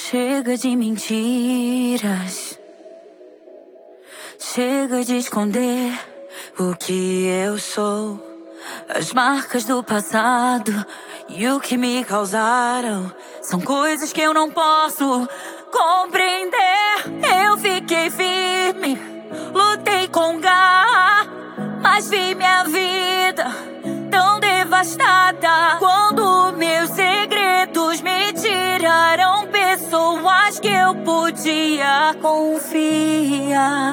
Chega de mentiras, chega de esconder o que eu sou. As marcas do passado e o que me causaram são coisas que eu não posso compreender. Eu fiquei firme, lutei com garra, mas vi minha vida tão devastada quando meus segredos me tiraram pessoas que eu podia confiar.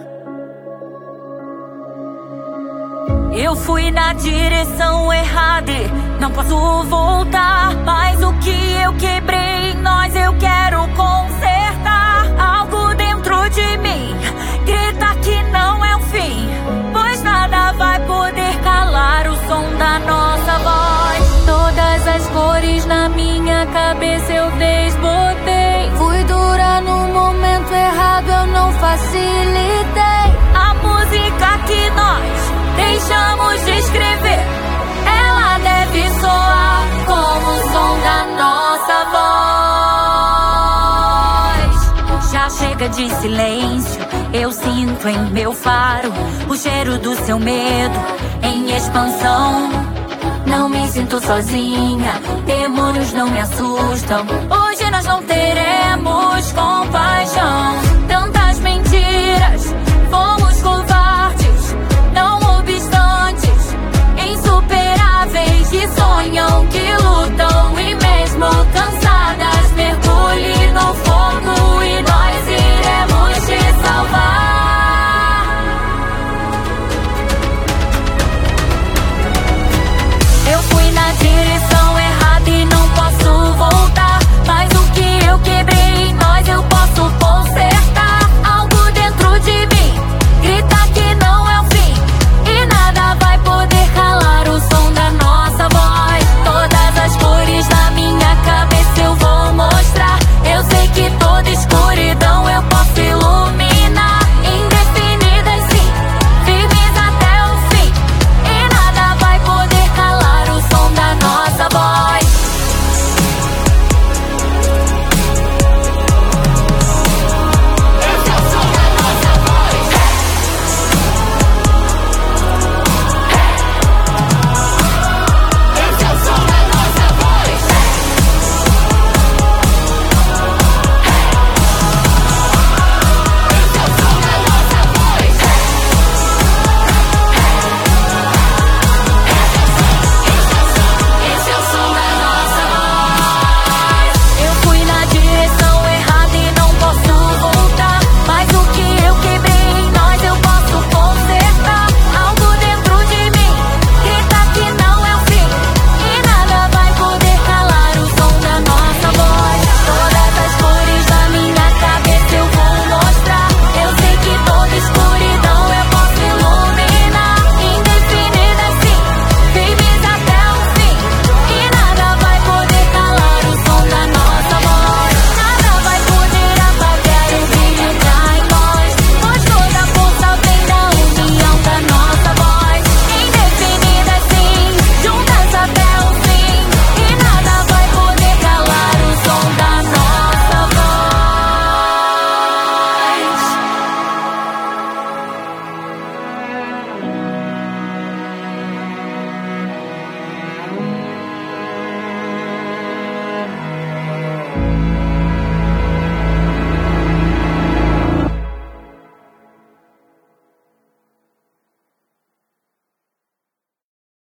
Eu fui na direção errada e não posso voltar. Mas o que eu quebrei em nós eu quero consertar. Algo dentro de mim grita que não é o fim, pois nada vai poder calar o som da nossa voz. Todas as cores na minha cabeça eu desbotei. Fui dura no momento errado, eu não facilitei. A música que nós deixamos de escrever, ela deve soar como o som da nossa voz. Já chega de silêncio, eu sinto em meu faro o cheiro do seu medo em expansão. Não me sinto sozinha, demônios não me assustam. Hoje nós não teremos compaixão.